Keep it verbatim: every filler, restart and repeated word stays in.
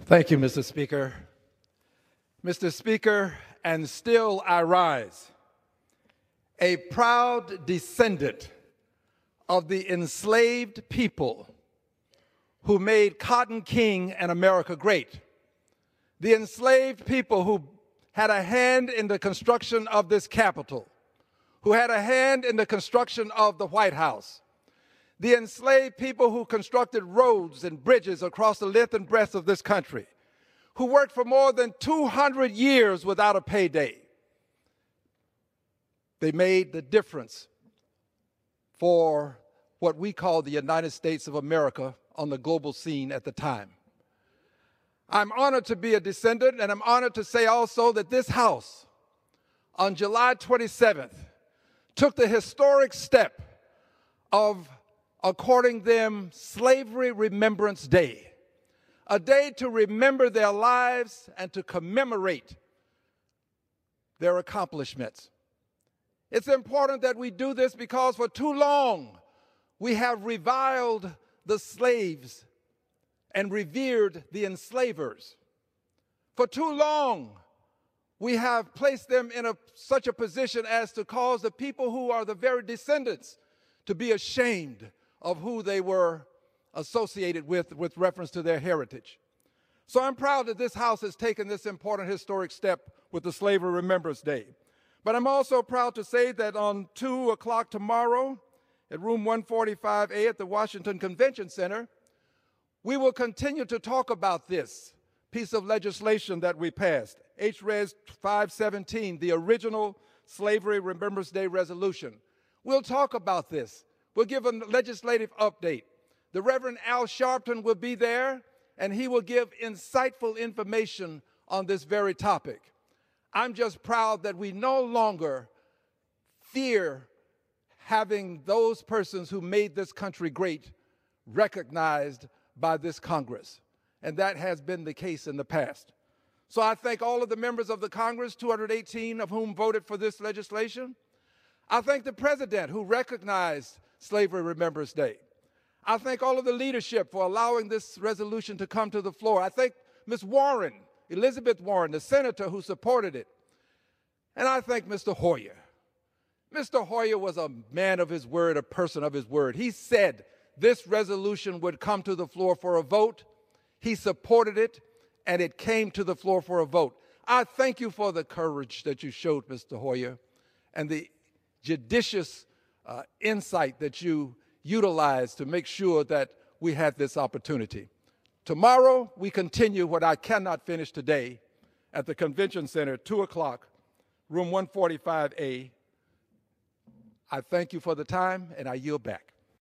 Thank you, Mister Speaker. Mister Speaker, and still I rise, a proud descendant of the enslaved people who made Cotton King and America great, the enslaved people who had a hand in the construction of this Capitol, who had a hand in the construction of the White House, the enslaved people who constructed roads and bridges across the length and breadth of this country, who worked for more than two hundred years without a payday. They made the difference for what we call the United States of America on the global scene at the time. I'm honored to be a descendant, and I'm honored to say also that this House, on July twenty-seventh, took the historic step of according them Slavery Remembrance Day, a day to remember their lives and to commemorate their accomplishments. It's important that we do this because for too long we have reviled the slaves and revered the enslavers. For too long we have placed them in a, such a position as to cause the people who are the very descendants to be ashamed of who they were associated with with reference to their heritage. So I'm proud that this House has taken this important historic step with the Slavery Remembrance Day. But I'm also proud to say that on two o'clock tomorrow at room one forty-five A at the Washington Convention Center, we will continue to talk about this piece of legislation that we passed, H Res five seventeen, the original Slavery Remembrance Day resolution. We'll talk about this. We'll give a legislative update. The Reverend Al Sharpton will be there, and he will give insightful information on this very topic. I'm just proud that we no longer fear having those persons who made this country great recognized by this Congress, and that has been the case in the past. So I thank all of the members of the Congress, two hundred eighteen of whom voted for this legislation. I thank the President who recognized Slavery Remembrance Day. I thank all of the leadership for allowing this resolution to come to the floor. I thank Miz Warren, Elizabeth Warren, the senator who supported it. And I thank Mister Hoyer. Mister Hoyer was a man of his word, a person of his word. He said this resolution would come to the floor for a vote. He supported it, and it came to the floor for a vote. I thank you for the courage that you showed, Mister Hoyer, and the judicious uh, insight that you utilized to make sure that we had this opportunity. Tomorrow, we continue what I cannot finish today at the Convention Center, two o'clock, room one forty-five A. I thank you for the time, and I yield back.